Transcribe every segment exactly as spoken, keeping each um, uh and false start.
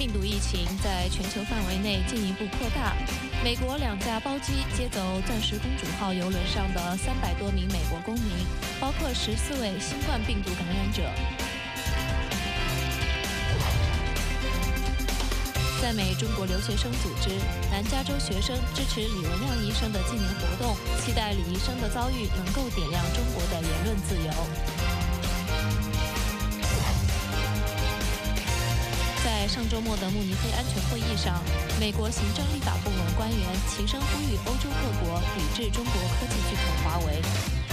病毒疫情在全球范围内进一步扩大。美国两架包机接走“钻石公主号”邮轮上的三百多名美国公民，包括十四位新冠病毒感染者。在美中国留学生组织南加州学生支持李文亮医生的纪念活动，期待李医生的遭遇能够点亮中国的言论自由。在上周末的慕尼黑安全会议上，美国行政立法部门官员齐声呼吁欧洲各国抵制中国科技巨头华为。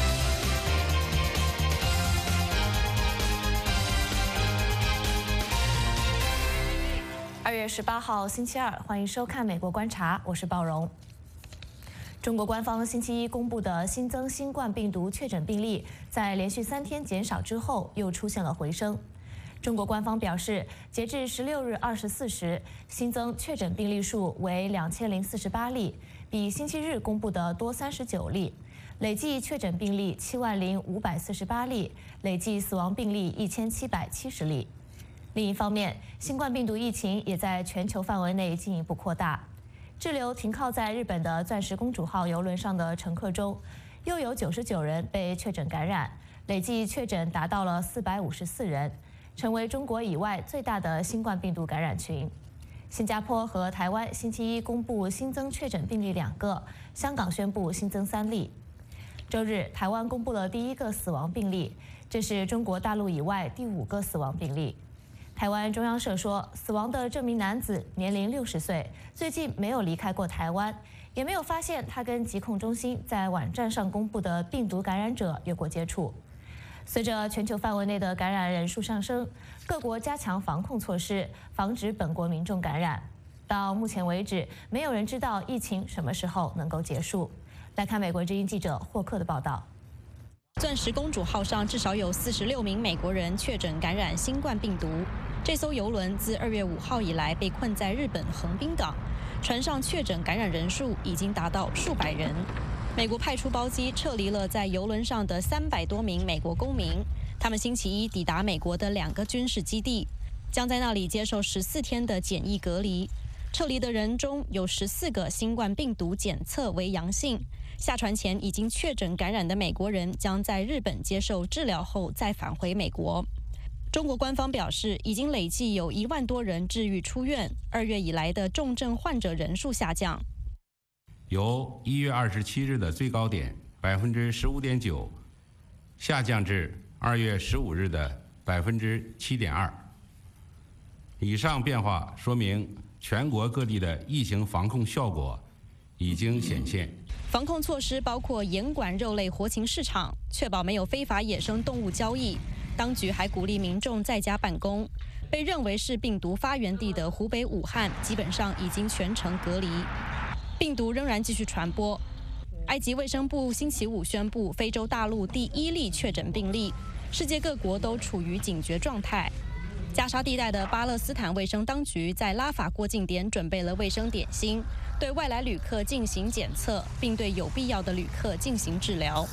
二月十八号星期二，欢迎收看《美国观察》，我是鲍荣。中国官方星期一公布的新增新冠病毒确诊病例，在连续三天减少之后，又出现了回升。中国官方表示，截至十六日二十四时，新增确诊病例数为两千零四十八例，比星期日公布的多三十九例，累计确诊病例七万零五百四十八例，累计死亡病例一千七百七十例。另一方面，新冠病毒疫情也在全球范围内进一步扩大。滞留停靠在日本的“钻石公主号”邮轮上的乘客中，又有九十九人被确诊感染，累计确诊达到了四百五十四人，成为中国以外最大的新冠病毒感染群。新加坡和台湾星期一公布新增确诊病例两个，香港宣布新增三例。周日，台湾公布了第一个死亡病例，这是中国大陆以外第五个死亡病例。台湾中央社说，死亡的这名男子年龄六十岁，最近没有离开过台湾，也没有发现他跟疾控中心在网站上公布的病毒感染者有过接触。随着全球范围内的感染人数上升，各国加强防控措施，防止本国民众感染。到目前为止，没有人知道疫情什么时候能够结束。来看美国之音记者霍克的报道。 钻石公主号上至少有四十六名美国人确诊感染新冠病毒。这艘邮轮自二月五号以来被困在日本横滨港，船上确诊感染人数已经达到数百人。美国派出包机撤离了在邮轮上的三百多名美国公民，他们星期一抵达美国的两个军事基地，将在那里接受十四天的检疫隔离。撤离的人中有十四个新冠病毒检测为阳性。下船前已经确诊感染的美国人将在日本接受治疗后再返回美国。中国官方表示，已经累计有一万多人治愈出院，二月以来的重症患者人数下降。 由一月二十七日的最高点百分之十五点九下降至二月十五日的百分之七点二。以上变化说明全国各地的疫情防控效果已经显现。 防控措施包括严管肉类活禽市场，确保没有非法野生动物交易。当局还鼓励民众在家办公。被认为是病毒发源地的湖北武汉基本上已经全程隔离。病毒仍然继续传播。埃及卫生部星期五宣布非洲大陆第一例确诊病例，世界各国都处于警觉状态。加沙地带的巴勒斯坦卫生当局在拉法过境点准备了卫生点心，对外来旅客进行检测，并对有必要的旅客进行治疗。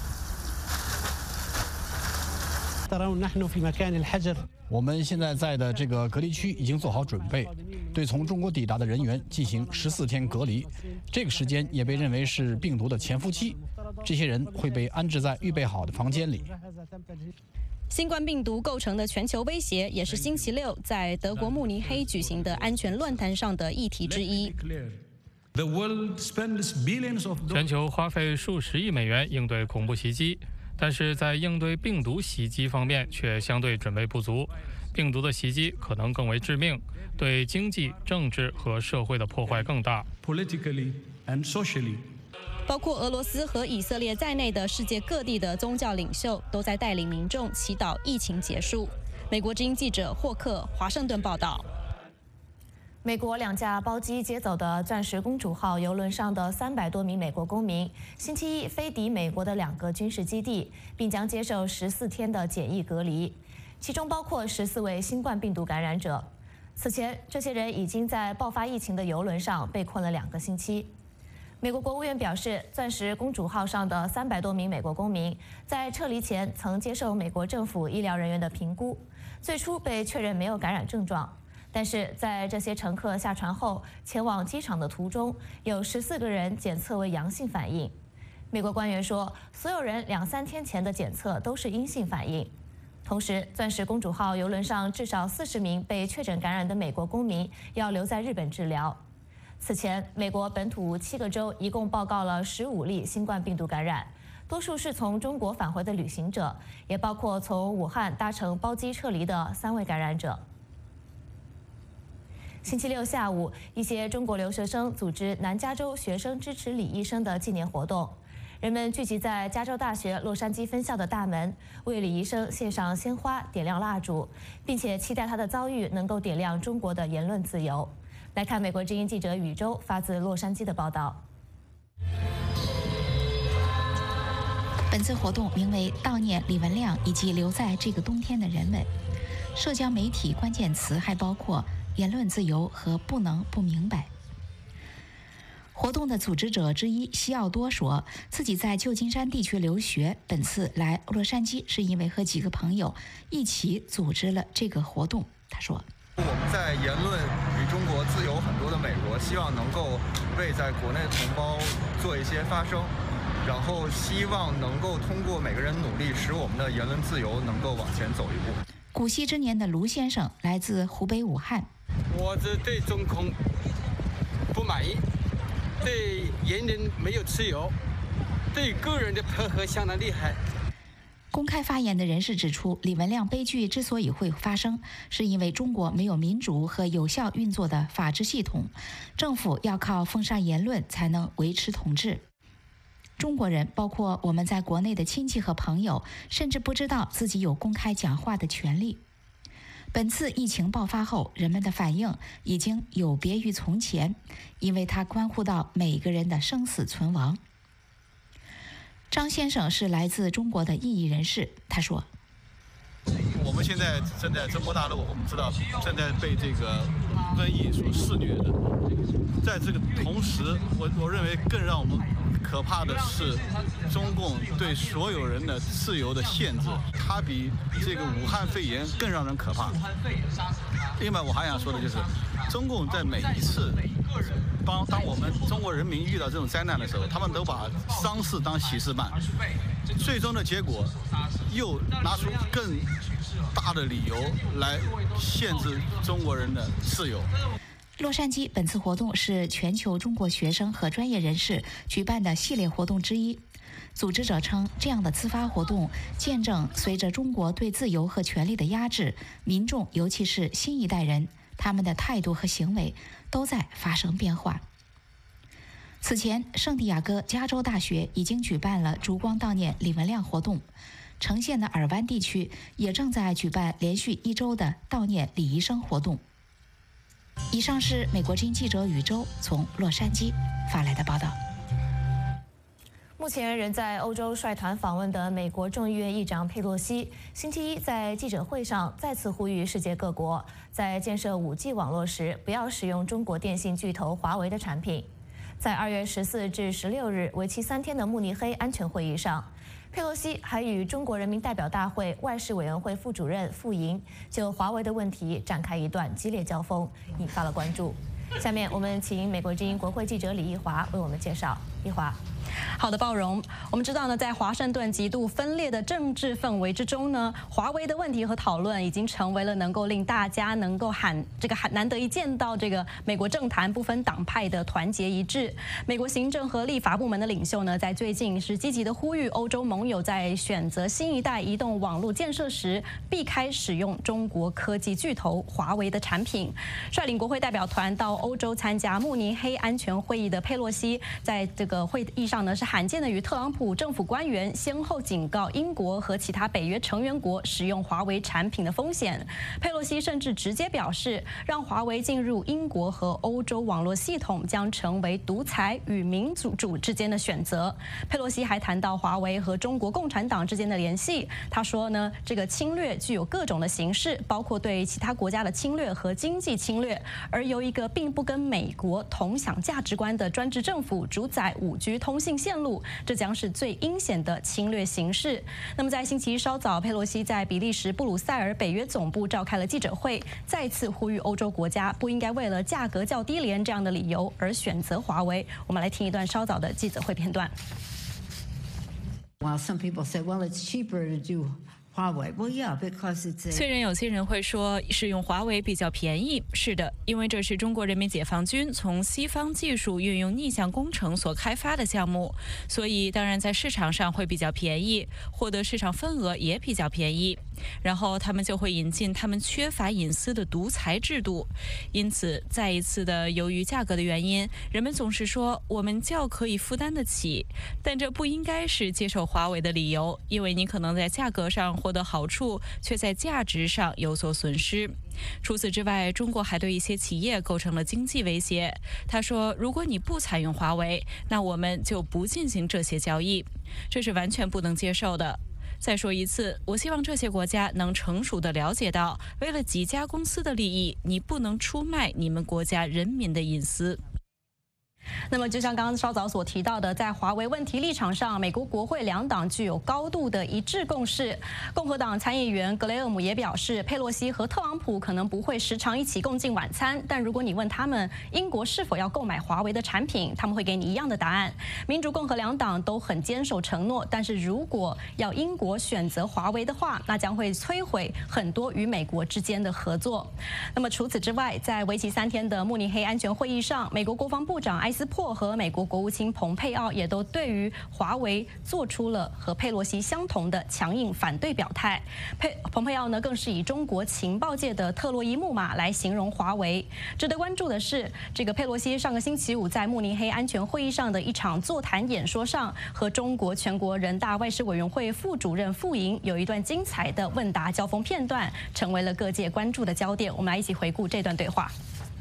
我们现在在的这个隔离区已经做好准备，对从中国抵达的人员进行十四天隔离。这个时间也被认为是病毒的潜伏期，这些人会被安置在预备好的房间里。 新冠病毒构成的全球威胁，也是星期六在德国慕尼黑举行的安全论坛上的议题之一。 全球花费数十亿美元应对恐怖袭击，但是在应对病毒袭击方面却相对准备不足。病毒的袭击可能更为致命，对经济、政治和社会的破坏更大。 包括俄罗斯和以色列在内的世界各地的宗教领袖都在带领民众祈祷疫情结束。美国之音记者霍克华盛顿报道。 美国两架包机接走的“钻石公主号”邮轮上的三百多名美国公民，星期一飞抵美国的两个军事基地，并将接受十四天的检疫隔离，其中包括十四位新冠病毒感染者。此前，这些人已经在爆发疫情的邮轮上被困了两个星期。美国国务院表示，“钻石公主号”上的三百多名美国公民在撤离前曾接受美国政府医疗人员的评估，最初被确认没有感染症状。 但是在这些乘客下船后，前往机场的途中，有十四个人检测为阳性反应。美国官员说，所有人两三天前的检测都是阴性反应。同时，钻石公主号邮轮上至少四十名被确诊感染的美国公民要留在日本治疗。此前，美国本土七个州一共报告了十五例新冠病毒感染，多数是从中国返回的旅行者，也包括从武汉搭乘包机撤离的三位感染者。星期六下午，一些中国留学生组织南加州学生支持李医生的纪念活动，人们聚集在加州大学洛杉矶分校的大门，为李医生献上鲜花、点亮蜡烛，并且期待他的遭遇能够点亮中国的言论自由。来看美国之音记者宇宙发自洛杉矶的报道。 本次活动名为悼念李文亮以及留在这个冬天的人们。社交媒体关键词还包括言论自由和不能不明白。活动的组织者之一西奥多说，自己在旧金山地区留学，本次来洛杉矶是因为和几个朋友一起组织了这个活动。他说， 我们在言论与中国自由很多的美国，希望能够为在国内的同胞做一些发声，然后希望能够通过每个人努力，使我们的言论自由能够往前走一步。 古稀之年的卢先生来自湖北武汉。 我是对中共不满意，对言论没有自由，对个人的配合相当厉害。 公开发言的人士指出，李文亮悲剧之所以会发生，是因为中国没有民主和有效运作的法治系统，政府要靠封杀言论才能维持统治。中国人，包括我们在国内的亲戚和朋友，甚至不知道自己有公开讲话的权利。本次疫情爆发后，人们的反应已经有别于从前，因为它关乎到每个人的生死存亡。张先生是来自中国的异议人士，他说， 我们现在正在中国大陆，我们知道正在被这个瘟疫所肆虐的，在这个同时，我我认为更让我们可怕的是中共对所有人的自由的限制，它比这个武汉肺炎更让人可怕。另外，我还想说的就是，中共在每一次帮当我们中国人民遇到这种灾难的时候，他们都把丧事当喜事办，最终的结果又拿出更大的理由来限制中国人的自由。 洛杉矶本次活动是全球中国学生和专业人士举办的系列活动之一。组织者称，这样的自发活动见证随着中国对自由和权利的压制，民众尤其是新一代人，他们的态度和行为都在发生变化。此前，圣地亚哥加州大学已经举办了烛光悼念李文亮活动，城县的尔湾地区也正在举办连续一周的悼念李医生活动。以上是美国之音记者宇宙从洛杉矶发来的报道。 目前仍在欧洲率团访问的美国众议院议长佩洛西，星期一在记者会上再次呼吁世界各国在建设 五 G 网络时，不要使用中国电信巨头华为的产品。在二月十四至十六日为期三天的慕尼黑安全会议上，佩洛西还与中国人民代表大会外事委员会副主任傅莹就华为的问题展开一段激烈交锋，引发了关注。下面我们请美国之音国会记者李奕华为我们介绍。奕华。 好的，鲍荣，我们知道呢，在华盛顿极度分裂的政治氛围之中呢，华为的问题和讨论已经成为了能够令大家能够喊这个喊难得一见到这个美国政坛不分党派的团结一致。美国行政和立法部门的领袖呢，在最近是积极的呼吁欧洲盟友在选择新一代移动网络建设时，避开使用中国科技巨头华为的产品。率领国会代表团到欧洲参加慕尼黑安全会议的佩洛西，在这个会议上呢，是罕见的与特朗普政府官员先后警告英国和其他北约成员国使用华为产品的风险。佩洛西甚至直接表示，让华为进入英国和欧洲网络系统将成为独裁与民主主之间的选择。佩洛西还谈到华为和中国共产党之间的联系，他说呢，这个侵略具有各种的形式，包括对其他国家的侵略和经济侵略，而由一个并不跟美国同享价值观的专制政府主宰 五 G 通信性线路，这将是最阴险的侵略形式。那么在星期一稍早，佩洛西在比利时布鲁塞尔北约总部召开了记者会，再次呼吁欧洲国家不应该为了价格较低廉这样的理由而选择华为。我们来听一段稍早的记者会片段。 While some people say, well, it's cheaper to do Huawei. Well, yeah, because it's a... 虽然有些人会说是用华为比较便宜，是的，因为这是中国人民解放军从西方技术运用逆向工程所开发的项目，所以当然在市场上会比较便宜，获得市场份额也比较便宜。然后他们就会引进他们缺乏隐私的独裁制度，因此再一次的由于价格的原因，人们总是说我们较可以负担得起，但这不应该是接受华为的理由，因为你可能在价格上获得好处，却在价值上有所损失。除此之外，中国还对一些企业构成了经济威胁。他说，如果你不采用华为，那我们就不进行这些交易，这是完全不能接受的。再说一次，我希望这些国家能成熟地了解到，为了几家公司的利益，你不能出卖你们国家人民的隐私。 那么，就像刚刚稍早所提到的，在华为问题立场上，美国国会两党具有高度的一致共识。共和党参议员格雷厄姆也表示，佩洛西和特朗普可能不会时常一起共进晚餐，但如果你问他们英国是否要购买华为的产品，他们会给你一样的答案。民主、共和两党都很坚守承诺，但是如果要英国选择华为的话，那将会摧毁很多与美国之间的合作。那么除此之外，在为期三天的慕尼黑安全会议上，美国国防部长埃斯珀和美国国务卿蓬佩奥也都对于华为做出了和佩洛西相同的强硬反对表态。佩蓬佩奥呢，更是以中国情报界的特洛伊木马来形容华为。值得关注的是，这个佩洛西上个星期五在慕尼黑安全会议上的一场座谈演说上，和中国全国人大外事委员会副主任傅莹有一段精彩的问答交锋片段，成为了各界关注的焦点。我们来一起回顾这段对话。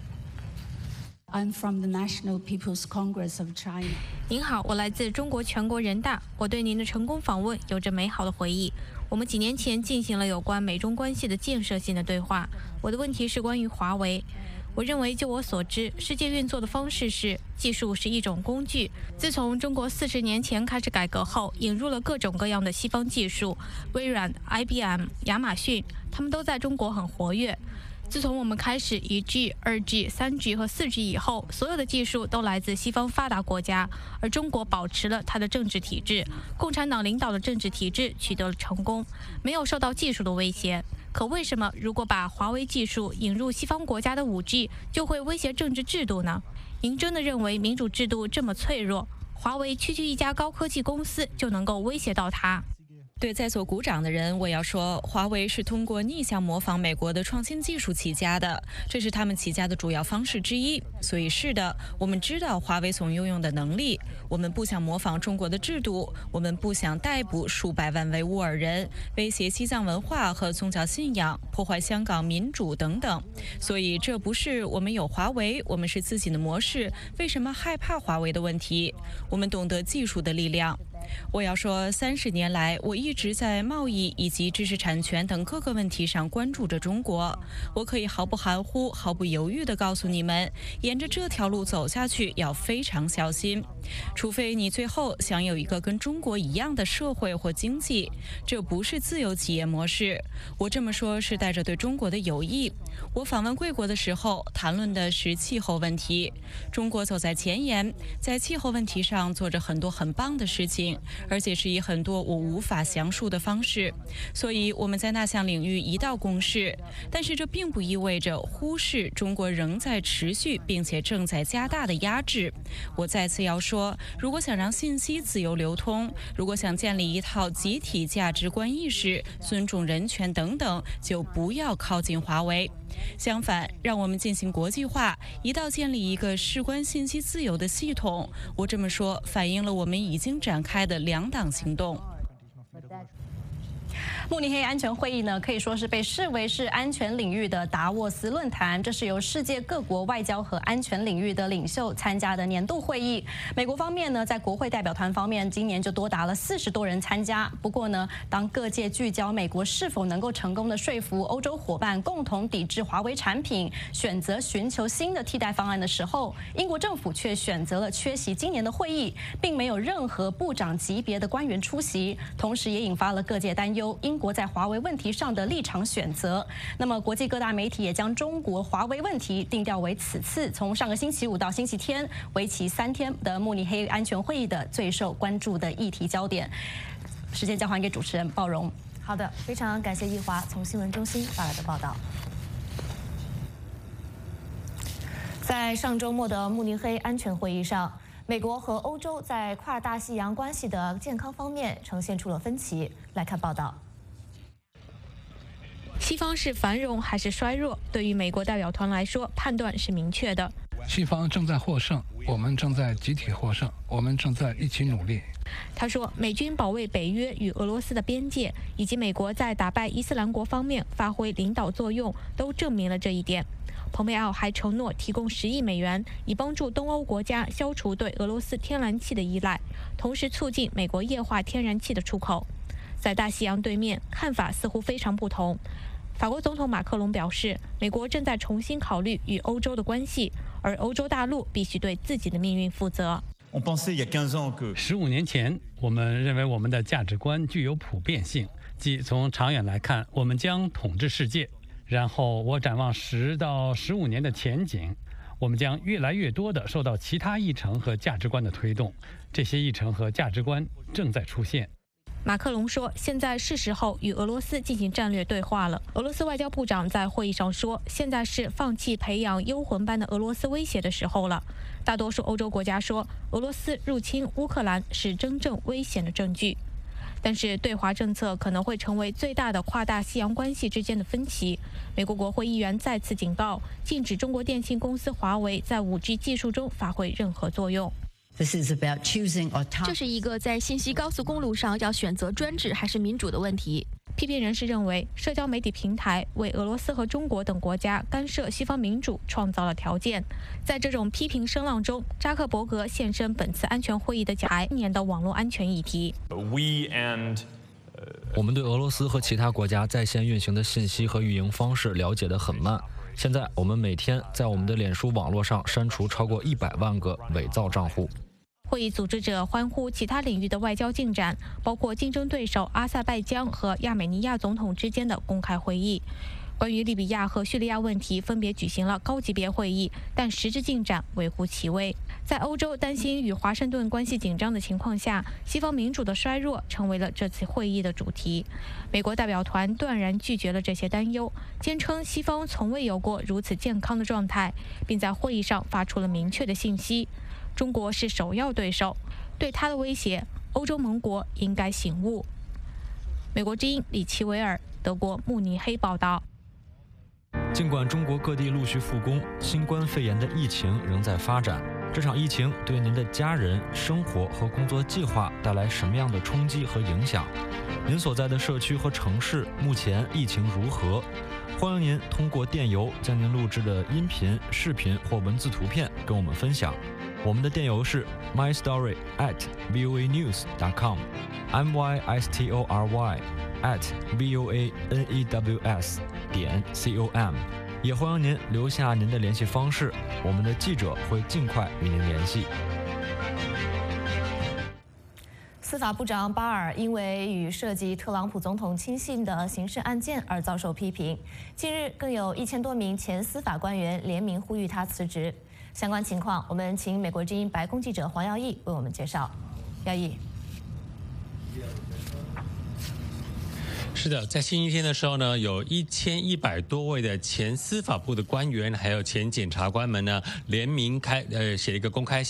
I'm from the National People's Congress of China. 您好，我来自中国全国人大。我对您的成功访问有着美好的回忆。我们几年前进行了有关美中关系的建设性的对话。我的问题是关于华为。我认为，就我所知，世界运作的方式是技术是一种工具。自从中国四十年前开始改革后，引入了各种各样的西方技术，微软、I B M、亚马逊，他们都在中国很活跃。自从我们开始一 G、二 G、三 G 和四 G 以后，所有的技术都来自西方发达国家，而中国保持了它的政治体制，共产党领导的政治体制取得了成功，没有受到技术的威胁。可为什么如果把华为技术引入西方国家的五 G， 就会威胁政治制度呢？您真的认为民主制度这么脆弱，华为区区一家高科技公司就能够威胁到它？ 对在座鼓掌的人，我要说，华为是通过逆向模仿美国的创新技术起家的，这是他们起家的主要方式之一。所以是的，我们知道华为所拥有的能力，我们不想模仿中国的制度，我们不想逮捕数百万维吾尔人，威胁西藏文化和宗教信仰，破坏香港民主等等。所以这不是我们有华为，我们是自己的模式，为什么害怕华为的问题。我们懂得技术的力量。我要说，三十年来，我一直在贸易以及知识产权等各个问题上关注着中国。我可以毫不含糊、毫不犹豫地告诉你们，沿着这条路走下去要非常小心，除非你最后想有一个跟中国一样的社会或经济，这不是自由企业模式。我这么说是带着对中国的友谊。我访问贵国的时候，谈论的是气候问题。中国走在前沿，在气候问题上做着很多很棒的事情，而且是以很多我无法详述的方式，所以我们在那项领域一道共识。但是这并不意味着忽视中国仍在持续并且正在加大的压制。我再次要说，如果想让信息自由流通，如果想建立一套集体价值观意识、尊重人权等等，就不要靠近华为。相反，让我们进行国际化，一道建立一个事关信息自由的系统。我这么说，反映了我们已经展开的两党行动。 慕尼黑安全会议呢，可以说是被视为是安全领域的达沃斯论坛。这是由世界各国外交和安全领域的领袖参加的年度会议。美国方面呢，在国会代表团方面，今年就多达了四十多人参加。不过呢，当各界聚焦美国是否能够成功的说服欧洲伙伴共同抵制华为产品，选择寻求新的替代方案的时候，英国政府却选择了缺席今年的会议，并没有任何部长级别的官员出席，同时也引发了各界担忧英国在华为问题上的立场选择。那么，国际各大媒体也将中国华为问题定调为此次从上个星期五到星期天为期三天的慕尼黑安全会议的最受关注的议题焦点。时间交还给主持人鲍荣。 好的，非常感谢易华从新闻中心发来的报道。在上周末的慕尼黑安全会议上，美国和欧洲在跨大西洋关系的健康方面呈现出了分歧。来看报道。 西方是繁荣还是衰弱？对于美国代表团来说，判断是明确的。 西方正在获胜，我们正在集体获胜，我们正在一起努力。 他说，美军保卫北约与俄罗斯的边界，以及美国在打败伊斯兰国方面发挥领导作用，都证明了这一点。蓬佩奥还承诺提供十亿美元，以帮助东欧国家消除对俄罗斯天然气的依赖，同时促进美国液化天然气的出口。在大西洋对面，看法似乎非常不同。法国总统马克龙表示，美国正在重新考虑与欧洲的关系，而欧洲大陆必须对自己的命运负责。 十五年前，我们认为我们的价值观具有普遍性，即从长远来看，我们将统治世界。然后我展望十到十五年的前景，我们将越来越多地受到其他议程和价值观的推动，这些议程和价值观正在出现。 马克龙说，现在是时候与俄罗斯进行战略对话了。俄罗斯外交部长在会议上说，现在是放弃培养幽魂般的俄罗斯威胁的时候了。大多数欧洲国家说，俄罗斯入侵乌克兰是真正危险的证据。但是对华政策可能会成为最大的跨大西洋关系之间的分歧。美国国会议员再次警告，禁止中国电信公司华为在 五 G 技术中发挥任何作用。 这是一个在信息高速公路上要选择专制还是民主的问题。 批评人士认为，社交媒体平台为俄罗斯和中国等国家干涉西方民主创造了条件。在这种批评声浪中，扎克伯格现身本次安全会议的讲台，年的网络安全议题。 我们对俄罗斯和其他国家在线运行的信息和运营方式了解得很慢。现在，我们每天在我们的脸书网络上删除超过一百万个伪造账户。 会议组织者欢呼其他领域的外交进展，包括竞争对手阿塞拜疆和亚美尼亚总统之间的公开会议。关于利比亚和叙利亚问题，分别举行了高级别会议，但实质进展微乎其微。在欧洲担心与华盛顿关系紧张的情况下，西方民主的衰弱成为了这次会议的主题。美国代表团断然拒绝了这些担忧，坚称西方从未有过如此健康的状态，并在会议上发出了明确的信息。中国是首要对手，对他的威胁，欧洲盟国应该醒悟。美国之音李奇维尔，德国慕尼黑报道。 尽管中国各地陆续复工，新冠肺炎的疫情仍在发展。这场疫情对您的家人、生活和工作计划带来什么样的冲击和影响？您所在的社区和城市目前疫情如何？欢迎您通过电邮将您录制的音频、视频或文字图片跟我们分享。我们的电邮是 my story at voa news dot com m y s t o r y at voa news 点 com， 也欢迎您留下您的联系方式，我们的记者会尽快与您联系。 司法部长巴尔因为与涉及特朗普总统亲信的刑事案件而遭受批评，近日更有一千多名前司法官员联名呼吁他辞职。相关情况，我们请美国之音白宫记者黄耀义为我们介绍。耀义。 是的，在星期天的时候呢，有一千一百多位的前司法部的官员，还有前检察官们呢，联名开呃写一个公开信，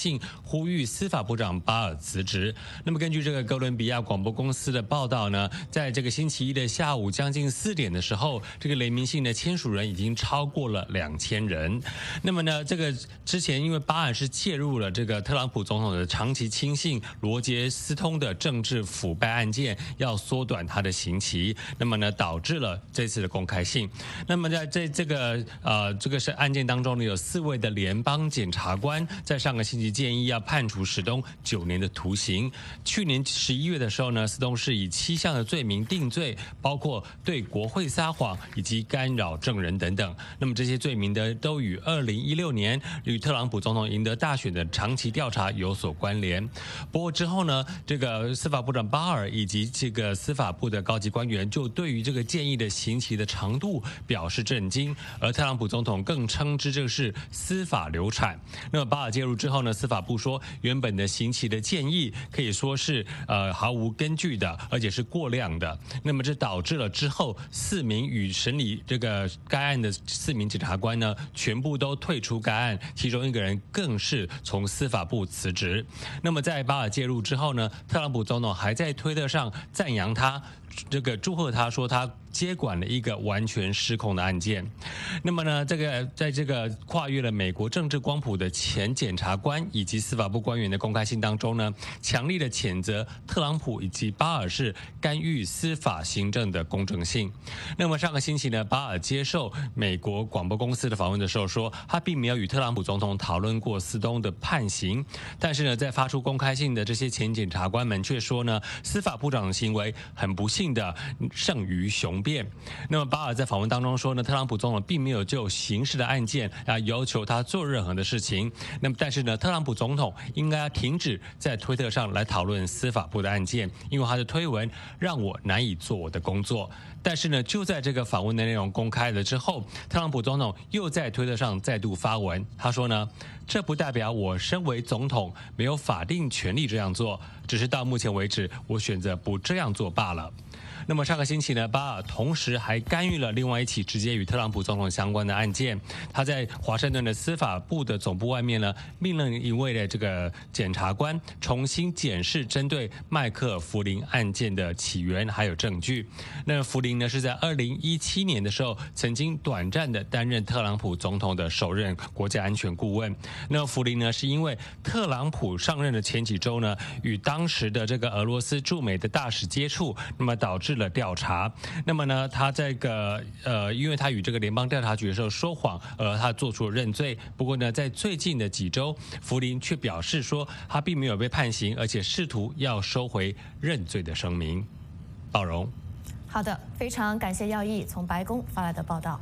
呼吁司法部长巴尔辞职。那么根据这个哥伦比亚广播公司的报道呢，在这个星期一的下午将近四点的时候，这个联名信的签署人已经超过了两千人。那么呢，这个之前因为巴尔是介入了这个特朗普总统的长期亲信罗杰斯通的政治腐败案件，要缩短他的刑期，那么呢导致了这次的公开信。那么在这这个呃这个是案件当中呢，有四位的联邦检察官在上个星期建议要判处史东九年的徒刑。去年十一月的时候呢，史东是以七项的罪名定罪，包括对国会撒谎以及干扰证人等等。那么这些罪名呢，都与二零一六年与特朗普总统赢得大选的长期调查有所关联。不过之后呢，这个司法部长巴尔以及这个司法部的高级官员就对于这个建议的刑期的长度表示震惊，而特朗普总统更称之这是司法流产。那么巴尔介入之后呢，司法部说原本的刑期的建议可以说是呃毫无根据的，而且是过量的。那么这导致了之后四名与审理这个该案的四名检察官呢，全部都退出该案，其中一个人更是从司法部辞职。那么在巴尔介入之后呢，特朗普总统还在推特上赞扬他，这个祝贺他，说他接管了一个完全失控的案件。那么呢，这个在这个跨越了美国政治光谱的前检察官以及司法部官员的公开信当中呢，强力的谴责特朗普以及巴尔是干预司法行政的公正性。那么上个星期呢，巴尔接受美国广播公司的访问的时候说，他并没有与特朗普总统讨论过斯东的判刑，但是呢，在发出公开信的这些前检察官们却说呢，司法部长的行为很不幸的胜于雄辩。那么巴尔在访问当中说呢，特朗普总统并没有就刑事的案件啊要求他做任何的事情。那么但是呢，特朗普总统应该停止在推特上来讨论司法部的案件，因为他的推文让我难以做我的工作。但是呢，就在这个访问的内容公开了之后，特朗普总统又在推特上再度发文，他说呢，这不代表我身为总统没有法定权利这样做，只是到目前为止我选择不这样做罢了。那么上个星期呢，巴尔同时还干预了另外一起直接与特朗普总统相关的案件。他在华盛顿的司法部的总部外面呢，命令一位的这个检察官重新检视针对麦克弗林案件的起源还有证据。那弗林呢是在二零一七年的时候曾经短暂的担任特朗普总统的首任国家安全顾问。那弗林呢是因为特朗普上任的前几周呢，与当时的这个俄罗斯驻美的大使接触，那么导致了调查。那么呢，他这个呃，因为他与这个联邦调查局的时候说谎，而他做出了认罪。不过呢，在最近的几周，弗林却表示说他并没有被判刑，而且试图要收回认罪的声明。鲍荣， 好的，非常感谢耀义从白宫发来的报道。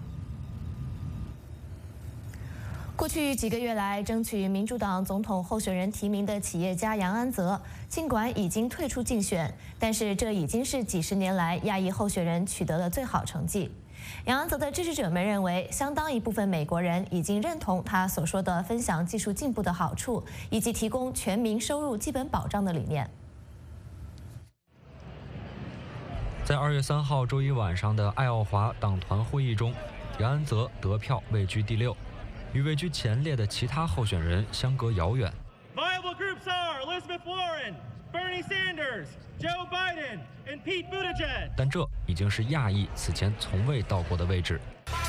过去几个月来，争取民主党总统候选人提名的企业家杨安泽，尽管已经退出竞选，但是这已经是几十年来亚裔候选人取得的最好成绩。杨安泽的支持者们认为，相当一部分美国人已经认同他所说的分享技术进步的好处，以及提供全民收入基本保障的理念。 在二月三号周一晚上的爱奥华党团会议中，杨安泽得票位居第六。与位居前列的其他候选人相隔遥远。 Viable groups are Elizabeth Warren, Bernie Sanders, Joe Biden, and Pete Buttigieg. 但这已经是亚裔此前从未到过的位置。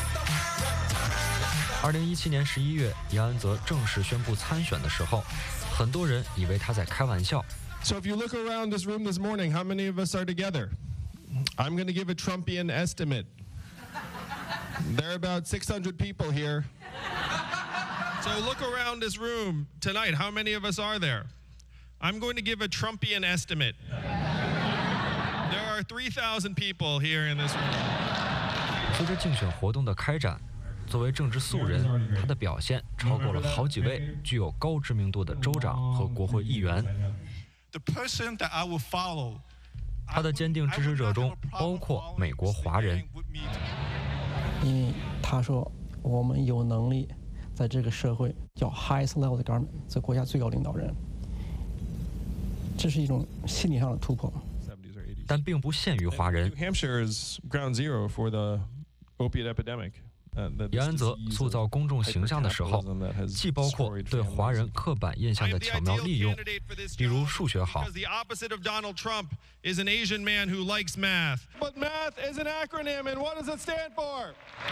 二零一七年十一月，杨安泽正式宣布参选的时候，很多人以为他在开玩笑。 So if you look around this room this morning, how many of us are together? I'm going to give a Trumpian estimate. There are about six hundred people here. So look around this room tonight. How many of us are there? I'm going to give a Trumpian estimate. There are three thousand people here in this room. 随着竞选活动的开展，作为政治素人，他的表现超过了好几位具有高知名度的州长和国会议员。 The person that I will follow. 他的坚定支持者中包括美国华人。 因为他说我们有能力在这个社会叫 highest level 的 government， 在国家最高领导人，这是一种心理上的突破。 但并不限于华人。 New Hampshire is ground zero for the opiate epidemic. 杨安泽塑造公众形象的时候，既包括对华人刻板印象的巧妙利用，比如数学好。 Is an Asian man who likes math. But math is an acronym, and what does it stand for?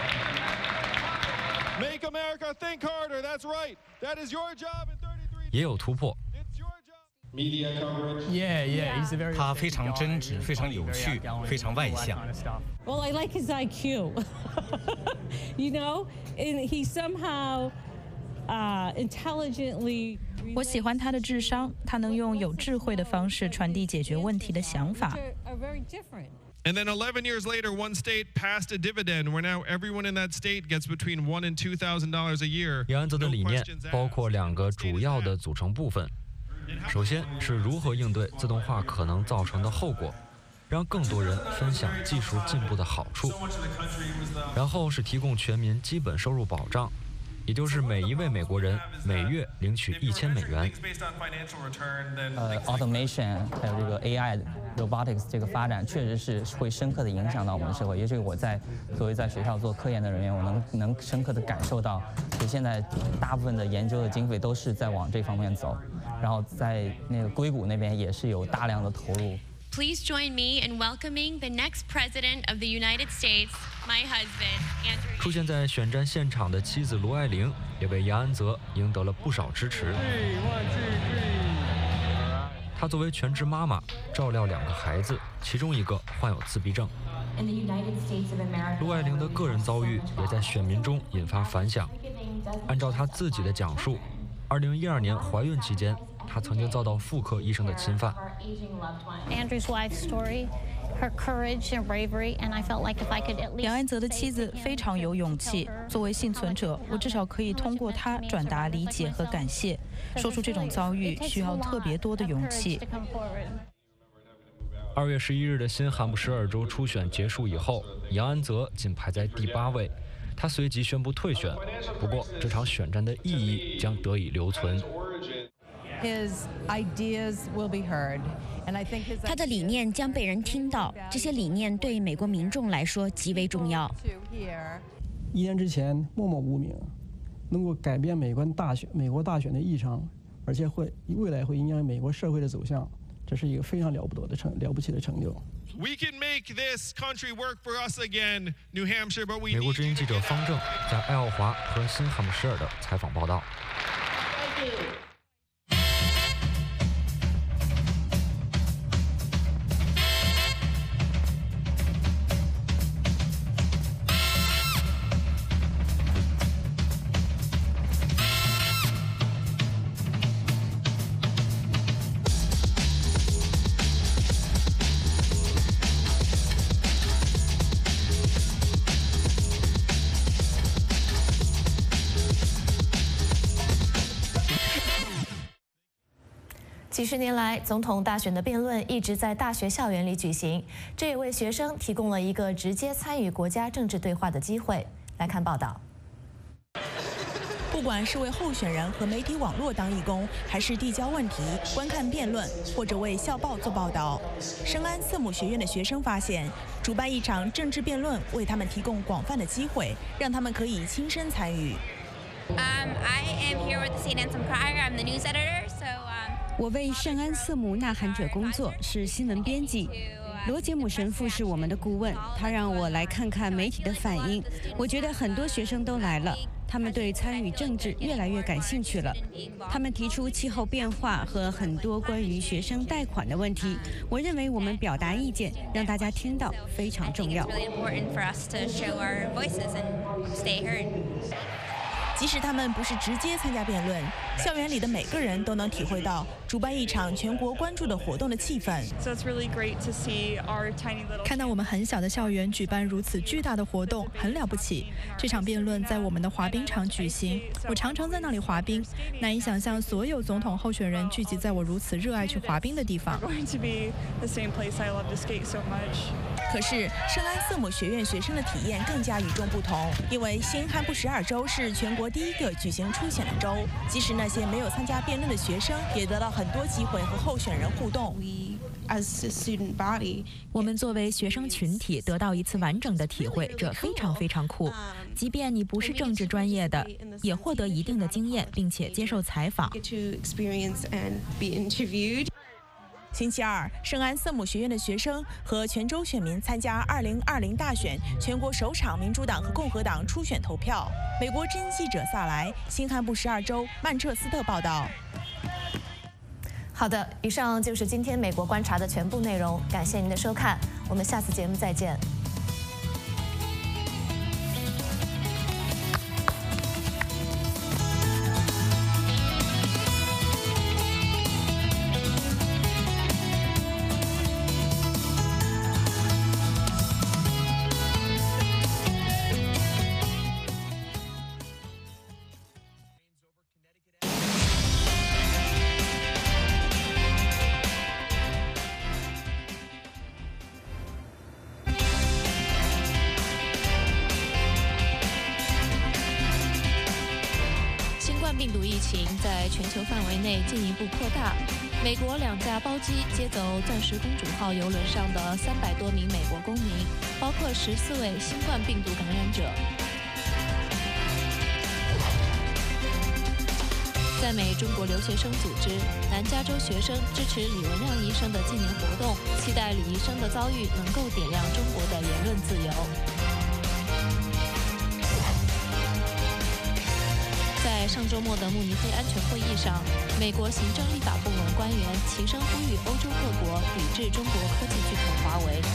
Make America think harder. That's right. That is your job in thirty-three. 也有突破。 Media coverage. Yeah, yeah, he's a very. 他非常真挚，非常有趣，非常外向。 Well, I like his I Q. You know, and he somehow, uh, intelligently. 我喜欢他的智商，他能用有智慧的方式传递解决问题的想法。 And then eleven years later, one state passed a dividend where now everyone in that state gets between one and two thousand dollars a year. 杨安泽的理念包括两个主要的组成部分，首先是如何应对自动化可能造成的后果，让更多人分享技术进步的好处，然后是提供全民基本收入保障。也就是每一位美国人每月领取一千美元。 呃 ，automation 还有这个 A I robotics 这个发展，确实是会深刻的影响到我们的社会。也许我在作为在学校做科研的人员，我能能深刻的感受到，就现在大部分的研究的经费都是在往这方面走，然后在那个硅谷那边也是有大量的投入。 Please join me in welcoming the next president of the United States, my husband, Andrew. 出现在选战现场的妻子卢爱玲也为杨安泽赢得了不少支持。她作为全职妈妈，照料两个孩子，其中一个患有自闭症。卢爱玲的个人遭遇也在选民中引发反响。按照她自己的讲述，二零一二年怀孕期间，她曾经遭到妇科医生的侵犯。 Andrew's wife's story, her courage and bravery, and I felt like if I could at least. 杨安泽的妻子非常有勇气。作为幸存者，我至少可以通过她转达理解和感谢。说出这种遭遇需要特别多的勇气。 二月十一日的新罕布什尔州初选结束以后，杨安泽仅排在第八位。他随即宣布退选，不过这场选战的意义将得以留存。 他的理念将被人听到，这些理念对美国民众来说极为重要。 一年之前默默无名，能够改变美国大选、美国大选的议程，而且会未来会影响美国社会的走向，这是一个非常了不得的成了不起的成就。 We can make this country work for us again, New Hampshire, but we. 美国之音记者方正在爱奥华和新罕布什尔的采访报道。 几十年来，总统大选的辩论一直在大学校园里举行，这也为学生提供了一个直接参与国家政治对话的机会。来看报道。 不管是为候选人和媒体网络当义工，还是递交问题、观看辩论，或者为校报做报道，圣安瑟姆学院的学生发现，主办一场政治辩论为他们提供广泛的机会，让他们可以亲身参与。 Um, I am here with the Saint Anselm Crier. I'm the news editor, so. Um 我为圣安瑟姆呐喊者工作，是新闻编辑。罗杰姆神父是我们的顾问，他让我来看看媒体的反应。我觉得很多学生都来了，他们对参与政治越来越感兴趣了。他们提出气候变化和很多关于学生贷款的问题。我认为我们表达意见，让大家听到非常重要。 即使他们不是直接参加辩论，校园里的每个人都能体会到主办一场全国关注的活动的气氛。 看到我们很小的校园举办如此巨大的活动，很了不起。这场辩论在我们的滑冰场举行，我常常在那里滑冰，难以想象所有总统候选人聚集在我如此热爱去滑冰的地方。 可是圣安瑟姆学院学生的体验更加与众不同，因为新罕布什尔州是全国第一个举行初选的州，即使那些没有参加辩论的学生，也得到很多机会和候选人互动。 我们作为学生群体得到一次完整的体会，这非常非常酷。即便你不是政治专业的，也获得一定的经验，并且接受采访。星期二，圣安瑟姆学院的学生和全州选民参加二零二零大选全国首场民主党和共和党初选投票。美国之音记者萨莱，新罕布什尔州曼彻斯特报道。 好的，以上就是今天美国观察的全部内容，感谢您的收看，我们下次节目再见。 病毒疫情在全球范围内进一步扩大，美国两架包机接走钻石公主号邮轮上的三百多名美国公民，包括十四位新冠病毒感染者。在美中国留学生组织南加州学生支持李文亮医生的纪念活动，期待李医生的遭遇能够点亮中国的言论自由。在上周末的慕尼黑安全会议上，美国行政立法部门官员齐声呼吁欧洲各国抵制中国科技巨头华为。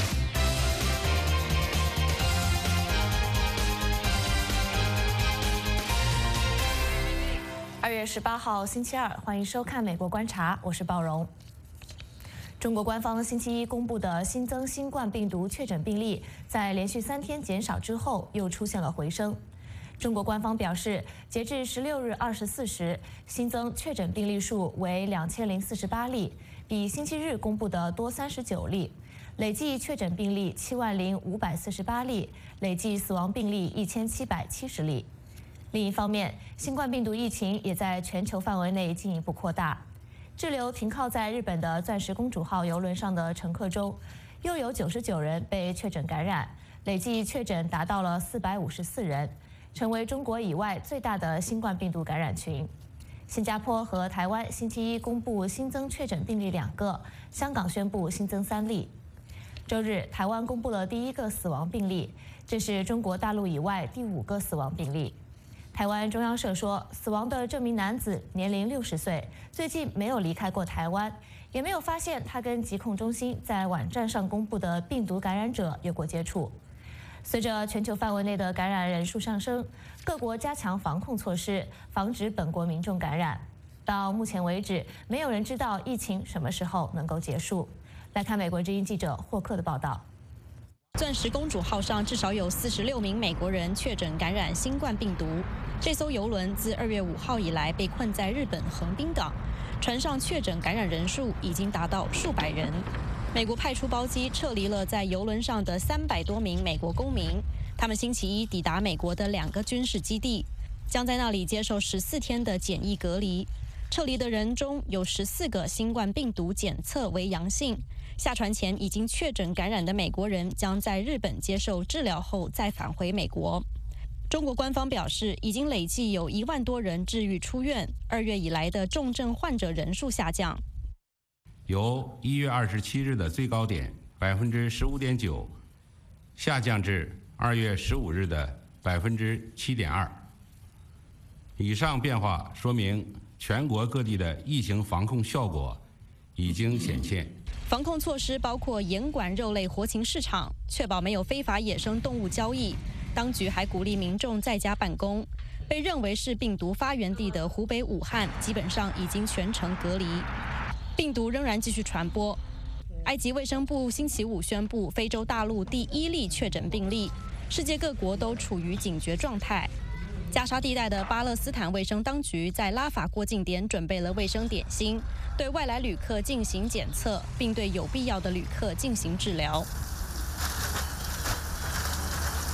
二月十八号星期二，欢迎收看《美国观察》，我是鲍荣。中国官方星期一公布的新增新冠病毒确诊病例，在连续三天减少之后，又出现了回升。中国官方表示，截至十六日二十四时，新增确诊病例数为两千零四十八例，比星期日公布的多三十九例，累计确诊病例七万零五百四十八例，累计死亡病例一千七百七十例。另一方面，新冠病毒疫情也在全球范围内进一步扩大。滞留停靠在日本的钻石公主号邮轮上的乘客中，又有九十九人被确诊感染，累计确诊达到了四百五十四人，成为中国以外最大的新冠病毒感染群。新加坡和台湾星期一公布新增确诊病例两个，香港宣布新增三例。周日，台湾公布了第一个死亡病例，这是中国大陆以外第五个死亡病例。台湾中央社说，死亡的这名男子年龄六十岁，最近没有离开过台湾，也没有发现他跟疾控中心在网站上公布的病毒感染者有过接触。随着全球范围内的感染人数上升，各国加强防控措施，防止本国民众感染。到目前为止，没有人知道疫情什么时候能够结束。来看美国之音记者霍克的报道。 钻石公主号上至少有四十六名美国人确诊感染新冠病毒。这艘邮轮自二月五号以来被困在日本横滨港，船上确诊感染人数已经达到数百人。美国派出包机撤离了在邮轮上的三百多名美国公民，他们星期一抵达美国的两个军事基地，将在那里接受十四天的检疫隔离。撤离的人中有十四个新冠病毒检测为阳性。下船前已经确诊感染的美国人将在日本接受治疗后再返回美国。中国官方表示，已经累计有一万多人治愈出院，二月以来的重症患者人数下降。 由一月二十七日的最高点百分之十五点九下降至二月十五日的百分之七点二。以上变化说明全国各地的疫情防控效果已经显现。 防控措施包括严管肉类活禽市场，确保没有非法野生动物交易。当局还鼓励民众在家办公。被认为是病毒发源地的湖北武汉基本上已经全程隔离。病毒仍然继续传播。埃及卫生部星期五宣布非洲大陆第一例确诊病例，世界各国都处于警觉状态。加沙地带的巴勒斯坦卫生当局在拉法过境点准备了卫生点心，对外来旅客进行检测，并对有必要的旅客进行治疗。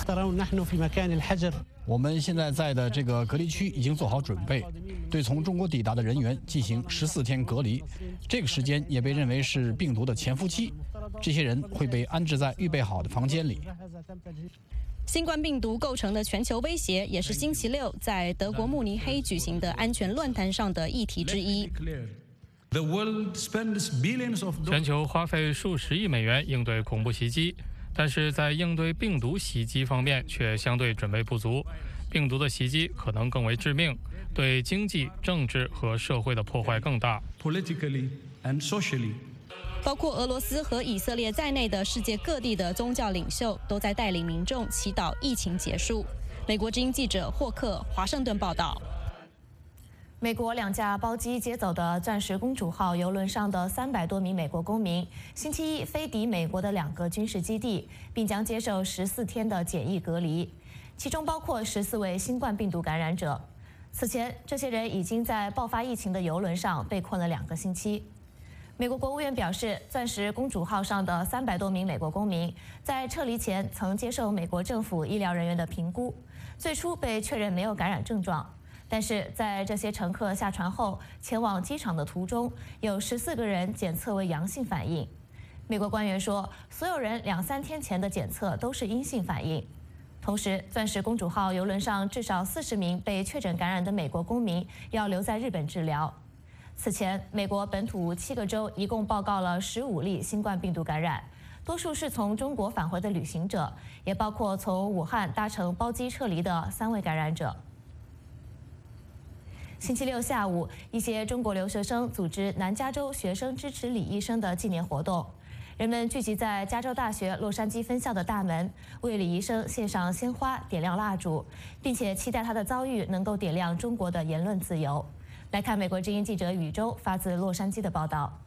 我们现在在的这个隔离区已经做好准备，对从中国抵达的人员进行十四天隔离。这个时间也被认为是病毒的潜伏期，这些人会被安置在预备好的房间里。 新冠病毒构成的全球威胁，也是星期六在德国慕尼黑举行的安全论坛上的议题之一。 全球花费数十亿美元应对恐怖袭击，但是在应对病毒袭击方面却相对准备不足。病毒的袭击可能更为致命，对经济、政治和社会的破坏更大。 包括俄罗斯和以色列在内的世界各地的宗教领袖都在带领民众祈祷疫情结束。美国之音记者霍克华盛顿报道。 美国两架包机接走的钻石公主号邮轮上的三百多名美国公民，星期一飞抵美国的两个军事基地，并将接受十四天的检疫隔离，其中包括十四位新冠病毒感染者。此前，这些人已经在爆发疫情的邮轮上被困了两个星期。美国国务院表示，钻石公主号上的三百多名美国公民在撤离前曾接受美国政府医疗人员的评估，最初被确认没有感染症状，但是在这些乘客下船后前往机场的途中，有十四个人检测为阳性反应。美国官员说，所有人两三天前的检测都是阴性反应。同时，钻石公主号邮轮上至少四十名被确诊感染的美国公民要留在日本治疗。此前，美国本土七个州一共报告了十五例新冠病毒感染，多数是从中国返回的旅行者，也包括从武汉搭乘包机撤离的三位感染者。星期六下午，一些中国留学生组织南加州学生支持李医生的纪念活动，人们聚集在加州大学洛杉矶分校的大门，为李医生献上鲜花、点亮蜡烛，并且期待他的遭遇能够点亮中国的言论自由。来看美国之音记者宇宙发自洛杉矶的报道。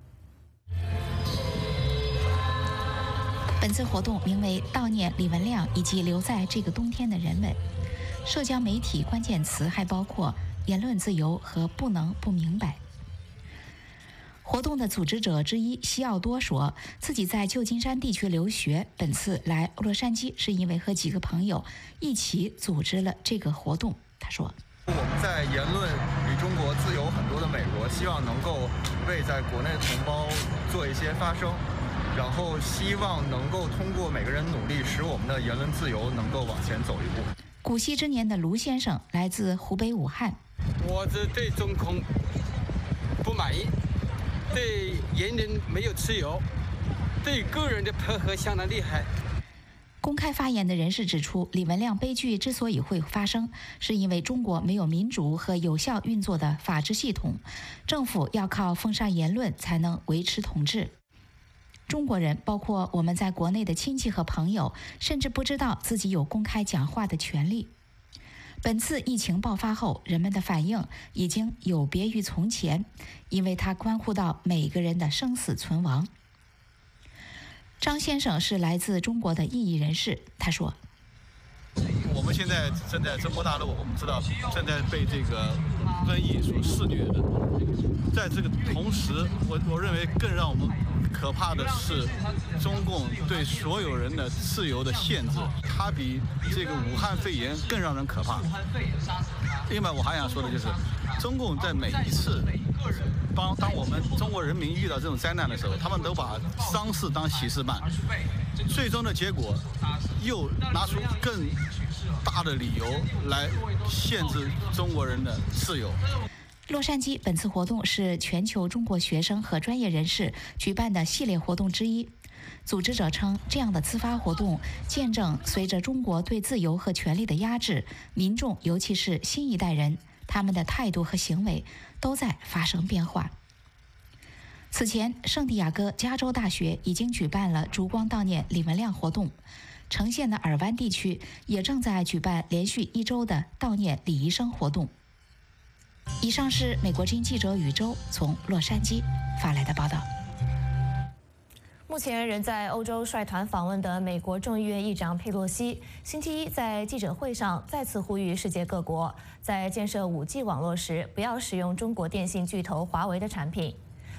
本次活动名为悼念李文亮以及留在这个冬天的人们。社交媒体关键词还包括言论自由和不能不明白。活动的组织者之一西奥多说，自己在旧金山地区留学，本次来洛杉矶是因为和几个朋友一起组织了这个活动。他说， 我们在言论与中国自由很多的美国，希望能够为在国内的同胞做一些发声，然后希望能够通过每个人努力，使我们的言论自由能够往前走一步。 古稀之年的卢先生来自湖北武汉。 我是对中共不满意，对言论没有自由，对个人的配合相当厉害。 公开发言的人士指出，李文亮悲剧之所以会发生，是因为中国没有民主和有效运作的法治系统，政府要靠封杀言论才能维持统治。中国人，包括我们在国内的亲戚和朋友，甚至不知道自己有公开讲话的权利。本次疫情爆发后，人们的反应已经有别于从前，因为它关乎到每个人的生死存亡。张先生是来自中国的异议人士，他说， 我们现在正在中国大陆，我们知道正在被这个瘟疫所肆虐的，在这个同时，我我认为更让我们可怕的是中共对所有人的自由的限制，它比这个武汉肺炎更让人可怕。另外，我还想说的就是，中共在每一次帮当我们中国人民遇到这种灾难的时候，他们都把丧事当喜事办，最终的结果又拿出更大的理由来限制中国人的自由。 洛杉矶本次活动是全球中国学生和专业人士举办的系列活动之一。组织者称，这样的自发活动见证随着中国对自由和权利的压制，民众尤其是新一代人，他们的态度和行为都在发生变化。此前，圣地亚哥加州大学已经举办了烛光悼念李文亮活动，城县的尔湾地区也正在举办连续一周的悼念李医生活动。以上是美国之音记者宇宙从洛杉矶发来的报道。 目前仍在欧洲率团访问的美国众议院议长佩洛西，星期一在记者会上再次呼吁世界各国在建设 五 G 网络时，不要使用中国电信巨头华为的产品。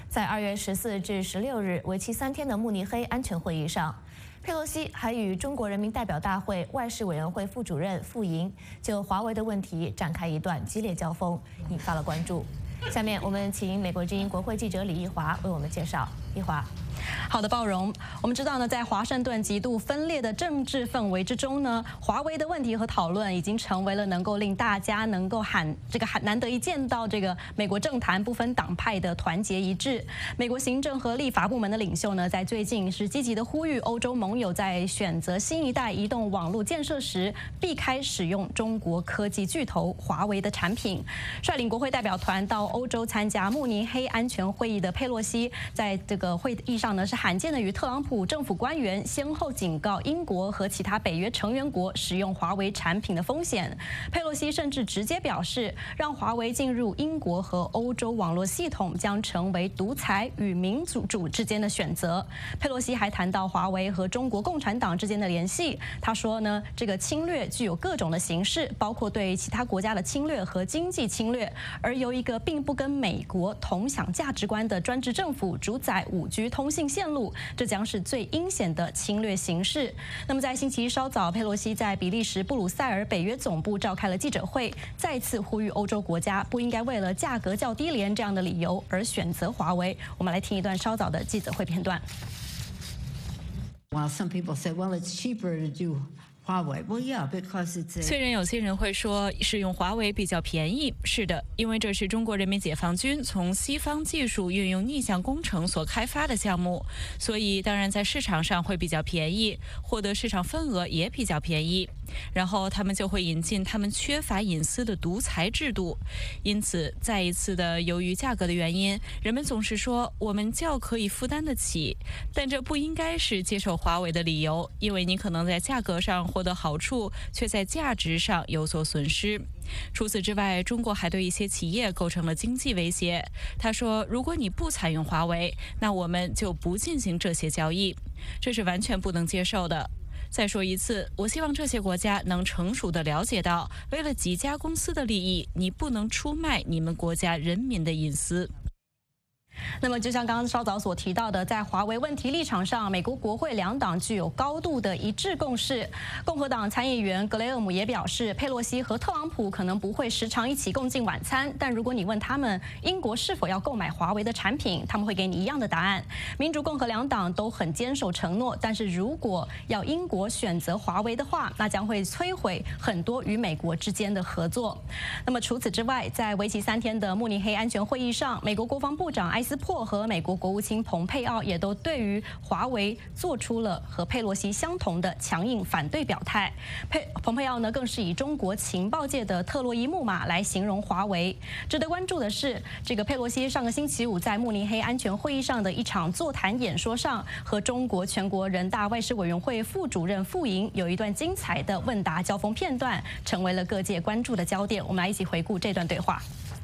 在二月十四至十六日为期三天的慕尼黑安全会议上，佩洛西还与中国人民代表大会外事委员会副主任傅莹就华为的问题展开一段激烈交锋，引发了关注。下面我们请美国之音国会记者李奕华为我们介绍。奕华。 好的，鲍荣，我们知道呢，在华盛顿极度分裂的政治氛围之中呢，华为的问题和讨论已经成为了能够令大家能够喊这个喊难得一见到这个美国政坛不分党派的团结一致。美国行政和立法部门的领袖呢，在最近是积极的呼吁欧洲盟友在选择新一代移动网络建设时，避开使用中国科技巨头华为的产品。率领国会代表团到欧洲参加慕尼黑安全会议的佩洛西，在这个会议上呢，是罕见的与特朗普政府官员先后警告英国和其他北约成员国使用华为产品的风险。佩洛西甚至直接表示，让华为进入英国和欧洲网络系统将成为独裁与民主主之间的选择。佩洛西还谈到华为和中国共产党之间的联系，他说呢，这个侵略具有各种的形式，包括对其他国家的侵略和经济侵略，而由一个并不跟美国同享价值观的专制政府主宰五 G 通信线路，这将是最阴险的侵略形式。那么在星期一稍早，佩洛西在比利时布鲁塞尔北约总部召开了记者会，再次呼吁欧洲国家不应该为了价格较低廉这样的理由而选择华为。我们来听一段稍早的记者会片段。 While some people say, well, it's cheaper to do Huawei. Well, yeah, because it's a... 虽然有些人会说是用华为比较便宜，是的，因为这是中国人民解放军从西方技术运用逆向工程所开发的项目，所以当然在市场上会比较便宜，获得市场份额也比较便宜。然后他们就会引进他们缺乏隐私的独裁制度，因此再一次的由于价格的原因，人们总是说我们较可以负担得起，但这不应该是接受华为的理由，因为你可能在价格上获得好处，却在价值上有所损失。除此之外，中国还对一些企业构成了经济威胁。他说，如果你不采用华为，那我们就不进行这些交易，这是完全不能接受的。再说一次，我希望这些国家能成熟地了解到，为了几家公司的利益，你不能出卖你们国家人民的隐私。 那么，就像刚刚稍早所提到的，在华为问题立场上，美国国会两党具有高度的一致共识。共和党参议员格雷厄姆也表示，佩洛西和特朗普可能不会时常一起共进晚餐，但如果你问他们英国是否要购买华为的产品，他们会给你一样的答案。民主、共和两党都很坚守承诺，但是如果要英国选择华为的话，那将会摧毁很多与美国之间的合作。那么除此之外，在为期三天的慕尼黑安全会议上，美国国防部长埃斯珀和美国国务卿蓬佩奥也都对于华为做出了和佩洛西相同的强硬反对表态。佩蓬佩奥呢，更是以中国情报界的特洛伊木马来形容华为。值得关注的是，这个佩洛西上个星期五在慕尼黑安全会议上的一场座谈演说上，和中国全国人大外事委员会副主任傅莹有一段精彩的问答交锋片段，成为了各界关注的焦点。我们来一起回顾这段对话。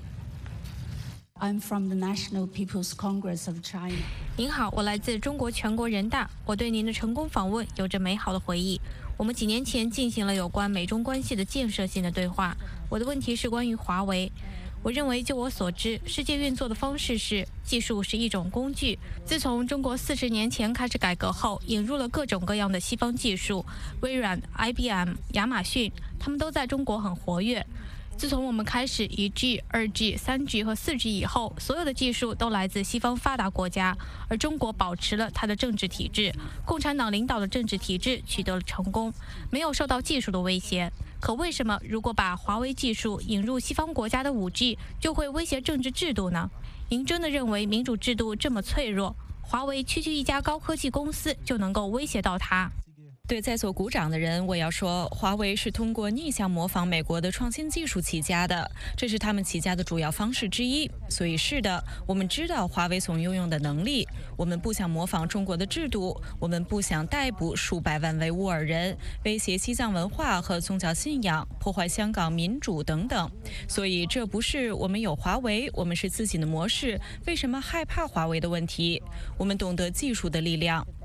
I'm from the National People's Congress of China. 您好，我来自中国全国人大。我对您的成功访问有着美好的回忆。我们几年前进行了有关美中关系的建设性的对话。我的问题是关于华为。我认为，就我所知，世界运作的方式是技术是一种工具。自从中国四十年前开始改革后，引入了各种各样的西方技术，微软、I B M、亚马逊，他们都在中国很活跃。自从我们开始一 G、二 G、三 G 和四 G 以后，所有的技术都来自西方发达国家，而中国保持了它的政治体制，共产党领导的政治体制取得了成功，没有受到技术的威胁。可为什么如果把华为技术引入西方国家的五 G， 就会威胁政治制度呢？您真的认为民主制度这么脆弱，华为区区一家高科技公司就能够威胁到它？ 对在所鼓掌的人，我要说，华为是通过逆向模仿美国的创新技术起家的，这是他们起家的主要方式之一。所以是的，我们知道华为所拥有的能力，我们不想模仿中国的制度，我们不想逮捕数百万维吾尔人，威胁西藏文化和宗教信仰，破坏香港民主等等。所以这不是我们有华为，我们是自己的模式，为什么害怕华为的问题。我们懂得技术的力量。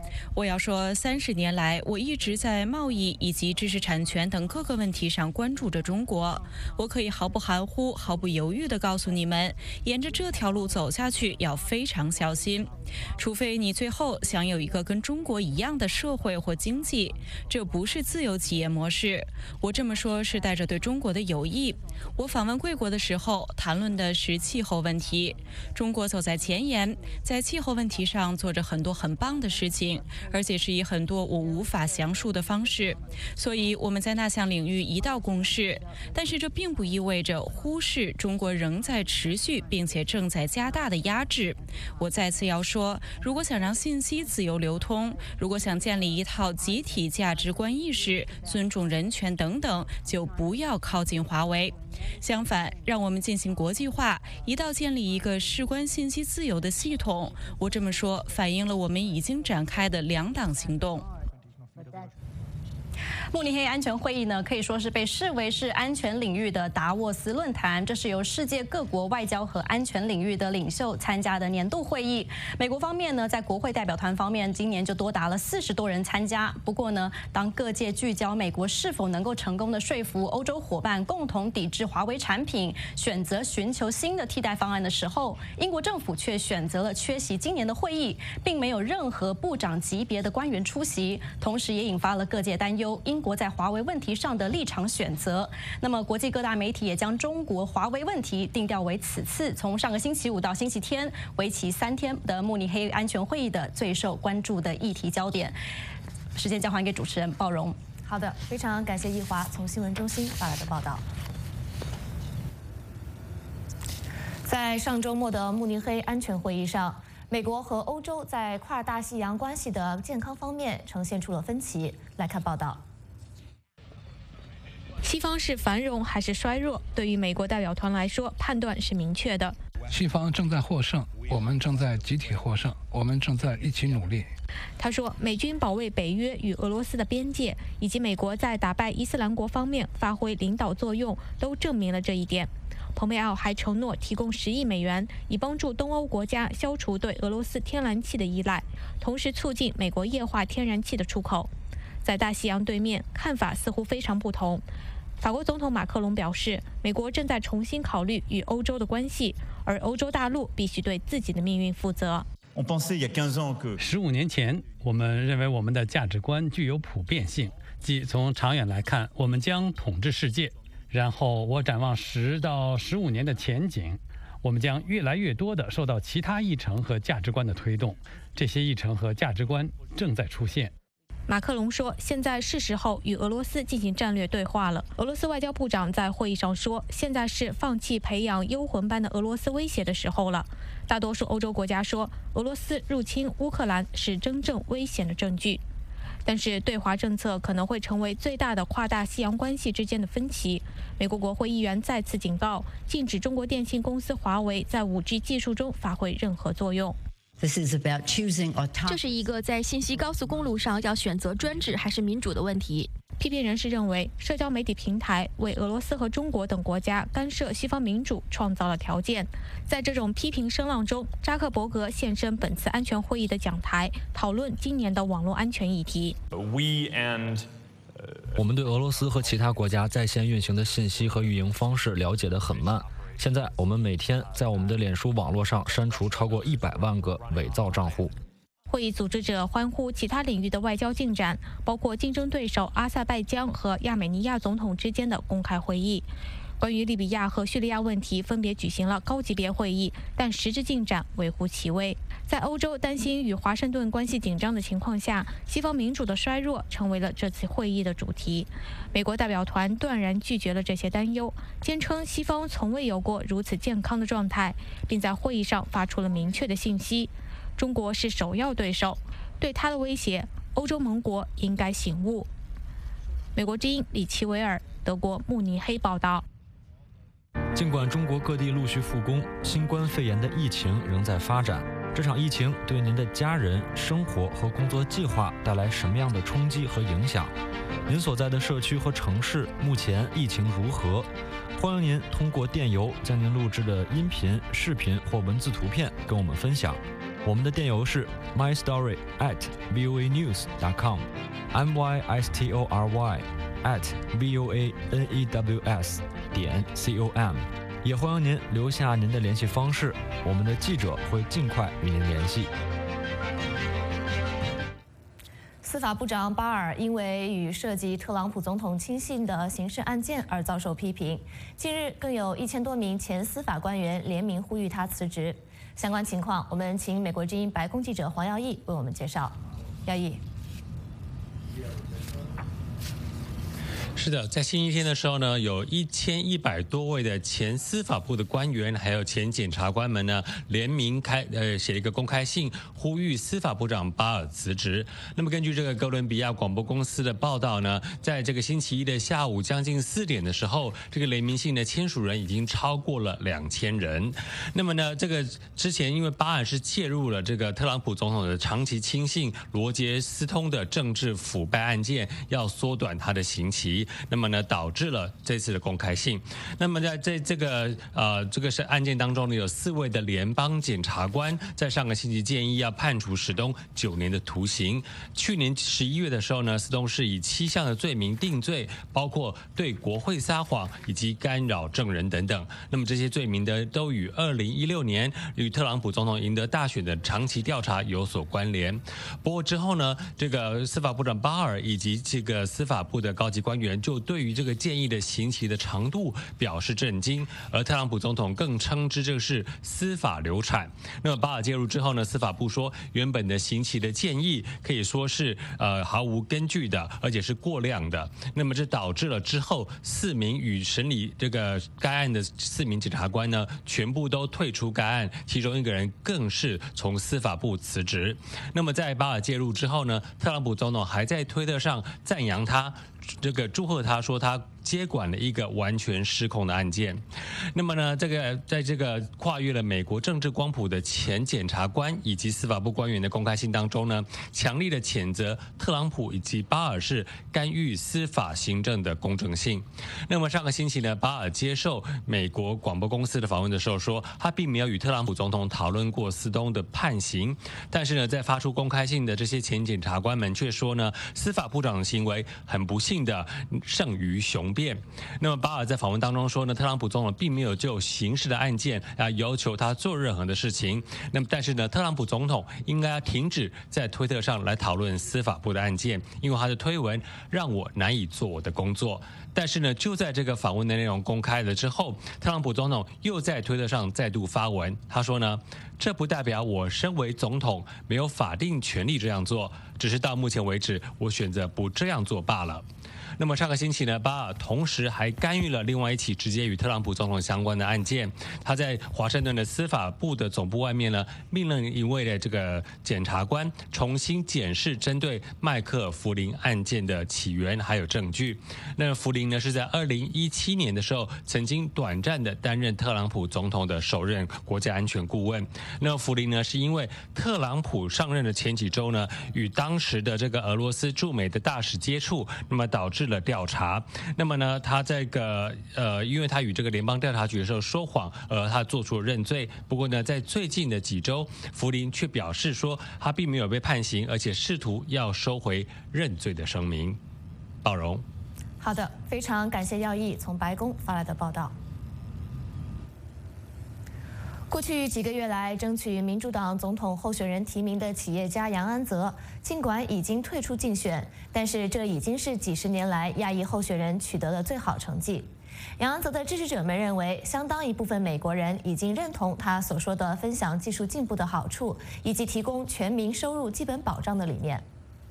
我要说，三十年来，我一直在贸易以及知识产权等各个问题上关注着中国。我可以毫不含糊、毫不犹豫地告诉你们，沿着这条路走下去要非常小心，除非你最后想有一个跟中国一样的社会或经济，这不是自由企业模式。我这么说是带着对中国的友谊。我访问贵国的时候，谈论的是气候问题。中国走在前沿，在气候问题上做着很多很棒的事情，而且是以很多我无法详述的方式。所以我们在那项领域一道共识，但是这并不意味着忽视中国仍在持续并且正在加大的压制。我再次要说，如果想让信息自由流通，如果想建立一套集体价值观意识、尊重人权等等，就不要靠近华为。相反，让我们进行国际化，一道建立一个事关信息自由的系统。我这么说，反映了我们已经展开的两党行动。 慕尼黑安全会议呢，可以说是被视为是安全领域的达沃斯论坛。这是由世界各国外交和安全领域的领袖参加的年度会议。美国方面呢，在国会代表团方面，今年就多达了四十多人参加。不过呢，当各界聚焦美国是否能够成功的说服欧洲伙伴共同抵制华为产品，选择寻求新的替代方案的时候，英国政府却选择了缺席今年的会议，并没有任何部长级别的官员出席，同时也引发了各界担忧英国在华为问题上的立场选择。那么，国际各大媒体也将中国华为问题定调为此次从上个星期五到星期天为期三天的慕尼黑安全会议的最受关注的议题焦点。时间交还给主持人鲍荣。 好的，非常感谢易华从新闻中心发来的报道。在上周末的慕尼黑安全会议上，美国和欧洲在跨大西洋关系的健康方面呈现出了分歧。来看报道。 西方是繁荣还是衰弱？对于美国代表团来说，判断是明确的。 西方正在获胜，我们正在集体获胜，我们正在一起努力。 他说，美军保卫北约与俄罗斯的边界，以及美国在打败伊斯兰国方面发挥领导作用，都证明了这一点。蓬佩奥还承诺提供十亿美元，以帮助东欧国家消除对俄罗斯天然气的依赖，同时促进美国液化天然气的出口。在大西洋对面，看法似乎非常不同。法国总统马克龙表示，美国正在重新考虑与欧洲的关系，而欧洲大陆必须对自己的命运负责。 十五年前，我们认为我们的价值观具有普遍性，即从长远来看，我们将统治世界。然后我展望十到十五年的前景，我们将越来越多地受到其他议程和价值观的推动，这些议程和价值观正在出现。 马克龙说，现在是时候与俄罗斯进行战略对话了。俄罗斯外交部长在会议上说，现在是放弃培养幽魂般的俄罗斯威胁的时候了。大多数欧洲国家说，俄罗斯入侵乌克兰是真正危险的证据。但是对华政策可能会成为最大的跨大西洋关系之间的分歧。美国国会议员再次警告，禁止中国电信公司华为在 五 G 技术中发挥任何作用。 这是一个在信息高速公路上要选择专制还是民主的问题。 批评人士认为，社交媒体平台为俄罗斯和中国等国家干涉西方民主创造了条件。在这种批评声浪中，扎克伯格现身本次安全会议的讲台，讨论今年的网络安全议题。 我们对俄罗斯和其他国家在线运行的信息和运营方式了解得很慢。现在我们每天在我们的脸书网络上删除超过一百万个伪造账户。 会议组织者欢呼其他领域的外交进展，包括竞争对手阿塞拜疆和亚美尼亚总统之间的公开会议。关于利比亚和叙利亚问题，分别举行了高级别会议，但实质进展微乎其微。在欧洲担心与华盛顿关系紧张的情况下，西方民主的衰弱成为了这次会议的主题。美国代表团断然拒绝了这些担忧，坚称西方从未有过如此健康的状态，并在会议上发出了明确的信息：中国是首要对手，对他的威胁，欧洲盟国应该醒悟。美国之音李奇维尔，德国慕尼黑报道。 尽管中国各地陆续复工，新冠肺炎的疫情仍在发展。这场疫情对您的家人、生活和工作计划带来什么样的冲击和影响？您所在的社区和城市目前疫情如何？欢迎您通过电邮将您录制的音频、视频或文字图片跟我们分享。 我们的电邮是 my story at voa news dot com，m y s t o r y at voa news 点 com。也欢迎您留下您的联系方式，我们的记者会尽快与您联系。 司法部长巴尔因为与涉及特朗普总统亲信的刑事案件而遭受批评。近日，更有一千多名前司法官员联名呼吁他辞职。相关情况，我们请美国之音白宫记者黄耀义为我们介绍。耀义。 是的，在星期天的时候呢，有一千一百多位的前司法部的官员，还有前检察官们呢，联名开呃写了一个公开信，呼吁司法部长巴尔辞职。那么根据这个哥伦比亚广播公司的报道呢，在这个星期一的下午将近四点的时候，这个联名信的签署人已经超过了两千人。那么呢，这个之前因为巴尔是介入了这个特朗普总统的长期亲信罗杰斯通的政治腐败案件，要缩短他的刑期。那么呢，导致了这次的公开信。那么在在这个呃这个是案件当中呢，有四位的联邦检察官在上个星期建议要判处史东九年的徒刑。去年十一月的时候呢，史东是以七项的罪名定罪，包括对国会撒谎以及干扰证人等等。那么这些罪名呢，都与二零一六年与特朗普总统赢得大选的长期调查有所关联。不过之后呢，这个司法部长巴尔以及这个司法部的高级官员就对于这个建议的刑期的长度表示震惊，而特朗普总统更称之这是司法流产。那么巴尔介入之后呢，司法部说原本的刑期的建议可以说是呃毫无根据的，而且是过量的。那么这导致了之后四名与审理这个该案的四名检察官呢，全部都退出该案，其中一个人更是从司法部辞职。那么在巴尔介入之后呢，特朗普总统还在推特上赞扬他，这个祝贺他，说他接管了一个完全失控的案件。那么呢，这个在这个跨越了美国政治光谱的前检察官以及司法部官员的公开信当中呢，强力的谴责特朗普以及巴尔是干预司法行政的公正性。那么上个星期呢，巴尔接受美国广播公司的访问的时候说，他并没有与特朗普总统讨论过斯东的判刑。但是呢，在发出公开信的这些前检察官们却说呢，司法部长的行为很不幸的胜于雄辩。那么巴尔在访问当中说呢，特朗普总统并没有就刑事的案件啊要求他做任何的事情。那么但是呢，特朗普总统应该要停止在推特上来讨论司法部的案件，因为他的推文让我难以做我的工作。但是呢，就在这个访问的内容公开了之后，特朗普总统又在推特上再度发文，他说呢，这不代表我身为总统没有法定权利这样做，只是到目前为止我选择不这样做罢了。那么上个星期呢，巴尔同时还干预了另外一起直接与特朗普总统相关的案件。他在华盛顿的司法部的总部外面呢，命令一位的这个检察官重新检视针对麦克弗林案件的起源还有证据。那弗林呢是在二零一七年的时候曾经短暂的担任特朗普总统的首任国家安全顾问。那弗林呢是因为特朗普上任的前几周呢，与当时的这个俄罗斯驻美的大使接触，那么导致了调查。那么呢，他这个呃，因为他与这个联邦调查局的时候说谎，呃，他做出了认罪。不过呢，在最近的几周，弗林却表示说他并没有被判刑，而且试图要收回认罪的声明。鲍荣， 好的，非常感谢耀义从白宫发来的报道。过去几个月来，争取民主党总统候选人提名的企业家杨安泽，尽管已经退出竞选，但是这已经是几十年来亚裔候选人取得的最好成绩。杨安泽的支持者们认为，相当一部分美国人已经认同他所说的分享技术进步的好处，以及提供全民收入基本保障的理念。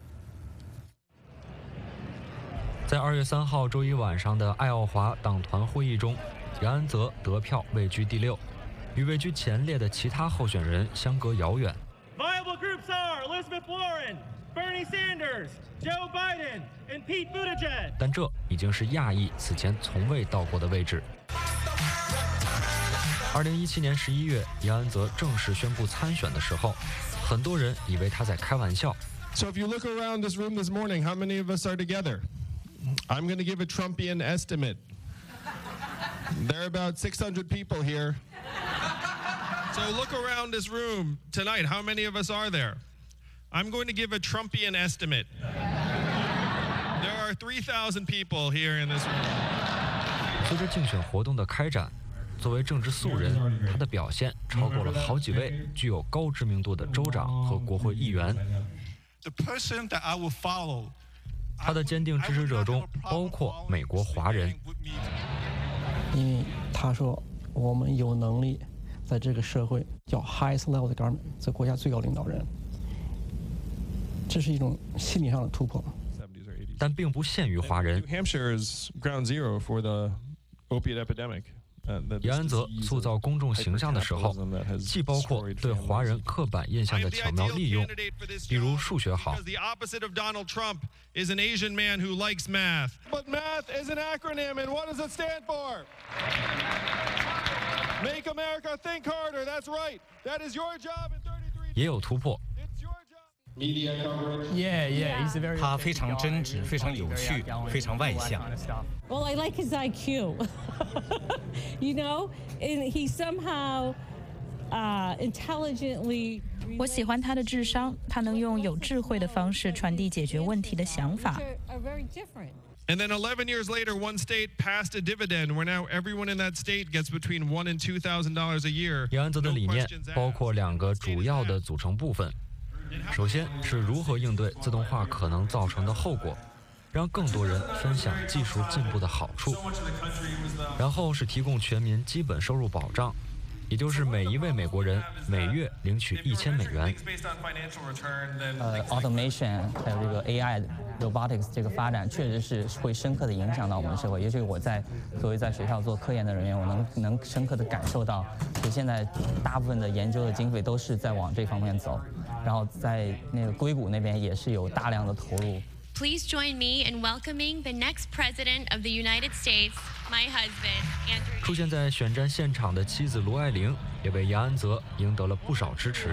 在二月三号周一晚上的爱奥华党团会议中，杨安泽得票位居第六，与位居前列的其他候选人相隔遥远。 Viable groups are Elizabeth Warren, Bernie Sanders, Joe Biden, and Pete Buttigieg. 但这已经是亚裔此前从未到过的位置。二零一七年十一月，杨安泽正式宣布参选的时候，很多人以为他在开玩笑。 So if you look around this room this morning, how many of us are together? I'm going to give a Trumpian estimate. There are about six hundred people here. So look around this room tonight. How many of us are there? I'm going to give a Trumpian estimate. There are three thousand people here in this room. 随着竞选活动的开展，作为政治素人，他的表现超过了好几位具有高知名度的州长和国会议员。他的坚定支持者中包括美国华人， 因为他说我们有能力在这个社会叫 highest level 的 government， 在国家最高领导人，这是一种心理上的突破。 但并不限于华人。 New Hampshire is ground zero for the opiate epidemic. 杨安泽塑造公众形象的时候，既包括对华人刻板印象的巧妙利用，比如数学好。 The opposite of Donald Trump is an Asian man who likes math. But math is an acronym, and what does it stand for? Make America think harder. That's right. That is your job in thirty-three. 也有突破。 Yeah, yeah, he's a very. 他非常真挚，非常有趣，非常外向。 Well, I like his I Q. You know, and he somehow, uh, intelligently. 我喜欢他的智商，他能用有智慧的方式传递解决问题的想法。 And then eleven years later, one state passed a dividend where now everyone in that state gets between one and two thousand dollars a year. 杨安泽的理念包括两个主要的组成部分。 首先是如何应对自动化可能造成的后果，让更多人分享技术进步的好处。然后是提供全民基本收入保障，也就是每一位美国人每月领取一千美元。 呃 ，automation 还有这个 A I robotics 这个发展，确实是会深刻的影响到我们的社会。也许我在作为在学校做科研的人员，我能能深刻的感受到，就现在大部分的研究的经费都是在往这方面走。 然后在那个硅谷那边也是有大量的投入。 Please join me in welcoming the next president of the United States, my husband, Andrew. 出现在选战现场的妻子卢爱玲也为杨安泽赢得了不少支持。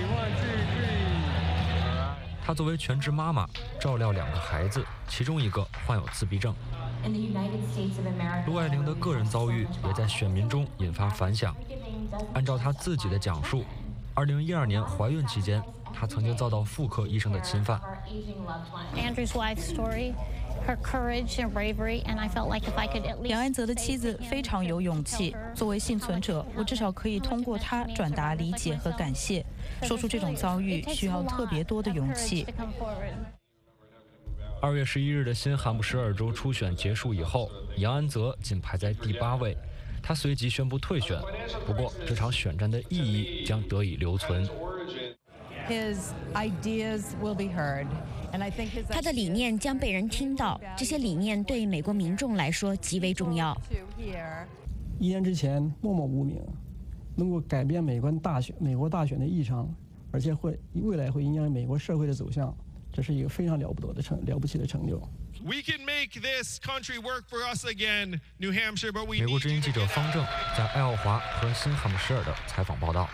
她作为全职妈妈，照料两个孩子，其中一个患有自闭症。卢爱玲的个人遭遇也在选民中引发反响。按照她自己的讲述。 二零一二年怀孕期间，她曾经遭到妇科医生的侵犯。 杨安泽的妻子非常有勇气。作为幸存者，我至少可以通过她转达理解和感谢。说出这种遭遇需要特别多的勇气。 二月十一日的新罕布什尔州初选结束以后，杨安泽仅排在第八位。 他随即宣布退选，不过这场选战的意义将得以留存。 他的理念将被人听到，这些理念对美国民众来说极为重要。 一年之前默默无名，能够改变美国大选、美国大选的异常，而且会未来会影响美国社会的走向，这是一个非常了不得的成了不起的成就。 We can make this country work for us again, New Hampshire, but we. 美国之音记者方正在爱奥华和新罕布什尔的采访报道。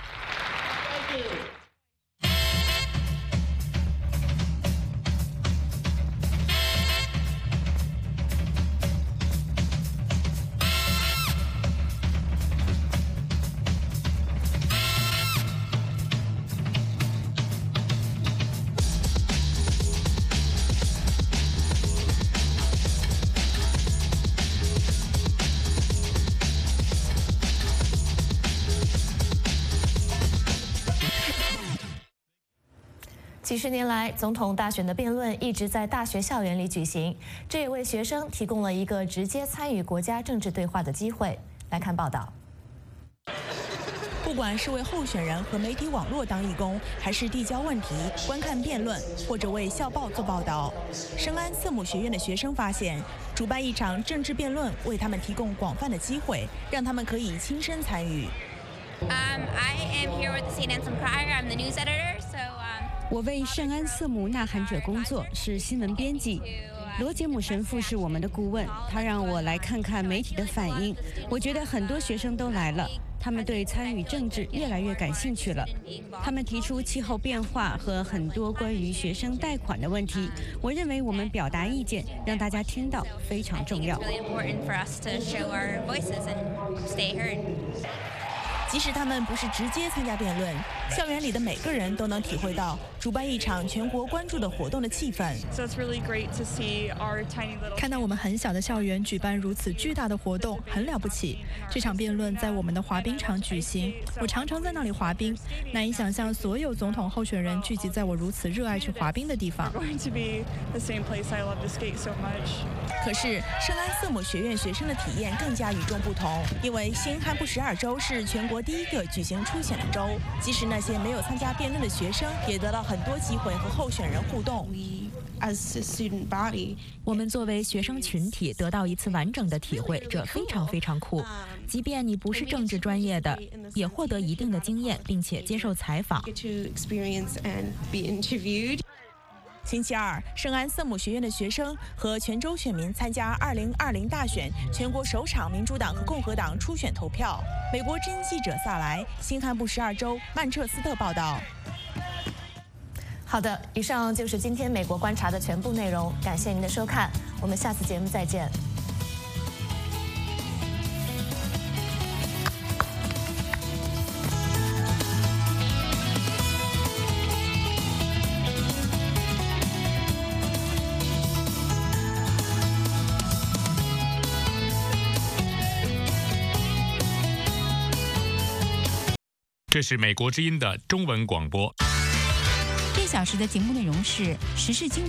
几十年来，总统大选的辩论一直在大学校园里举行，这也为学生提供了一个直接参与国家政治对话的机会。来看报道。 不管是为候选人和媒体网络当义工，还是递交问题、观看辩论，或者为校报做报道，圣安瑟姆学院的学生发现，主办一场政治辩论为他们提供广泛的机会，让他们可以亲身参与。 Um, I am here with the Saint Anselm Crier. I'm the news editor, so. Um 我为圣安瑟姆呐喊者工作，是新闻编辑。罗杰姆神父是我们的顾问，他让我来看看媒体的反应。我觉得很多学生都来了，他们对参与政治越来越感兴趣了。他们提出气候变化和很多关于学生贷款的问题。我认为我们表达意见，让大家听到非常重要。 即使他们不是直接参加辩论，校园里的每个人都能体会到主办一场全国关注的活动的气氛。 看到我们很小的校园举办如此巨大的活动，很了不起。这场辩论在我们的滑冰场举行，我常常在那里滑冰，难以想象所有总统候选人聚集在我如此热爱去滑冰的地方。 可是圣安瑟姆学院学生的体验更加与众不同，因为新罕布什尔州是全国第一个举行初选的州，即使那些没有参加辩论的学生，也得到很多机会和候选人互动。 我们作为学生群体得到一次完整的体会，这非常非常酷。即便你不是政治专业的，也获得一定的经验，并且接受采访。 星期二，圣安瑟姆学院的学生和全州选民参加二零二零大选全国首场民主党和共和党初选投票。美国之音记者萨莱，新罕布什尔州曼彻斯特报道。 好的，以上就是今天美国观察的全部内容，感谢您的收看，我们下次节目再见。 这是美国之音的中文广播。 这小时的节目内容是时事经